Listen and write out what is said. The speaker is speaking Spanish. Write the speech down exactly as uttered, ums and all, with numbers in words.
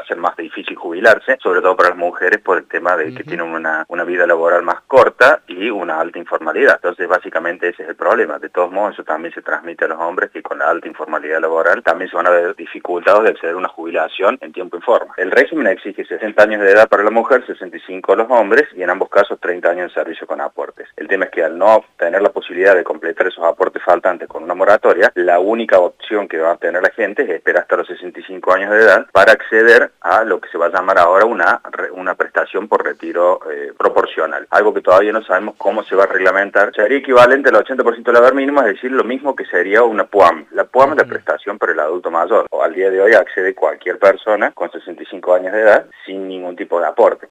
ser más difícil jubilarse, sobre todo para las mujeres por el tema de que uh-huh. tienen una, una vida laboral más corta y una alta informalidad. Entonces básicamente ese es el problema. De todos modos eso también se transmite a los hombres, que con la alta informalidad laboral también se van a ver dificultados de acceder a una jubilación en tiempo y forma. El régimen exige sesenta años de edad para la mujer, sesenta y cinco a los hombres y en ambos casos treinta años de servicio con aportes. El tema es que al no tener la posibilidad de completar esos aportes faltantes con una moratoria, la única opción que va a tener la gente es esperar hasta los sesenta y cinco años de edad para acceder a lo que se va a llamar ahora una, una prestación por retiro eh, proporcional. Algo que todavía no sabemos cómo se va a reglamentar. Sería equivalente al ochenta por ciento del haber mínimo, es decir, lo mismo que sería una P U A M. La P U A M es la prestación para el adulto mayor. O al día de hoy accede cualquier persona con sesenta y cinco años de edad sin ningún tipo de aporte.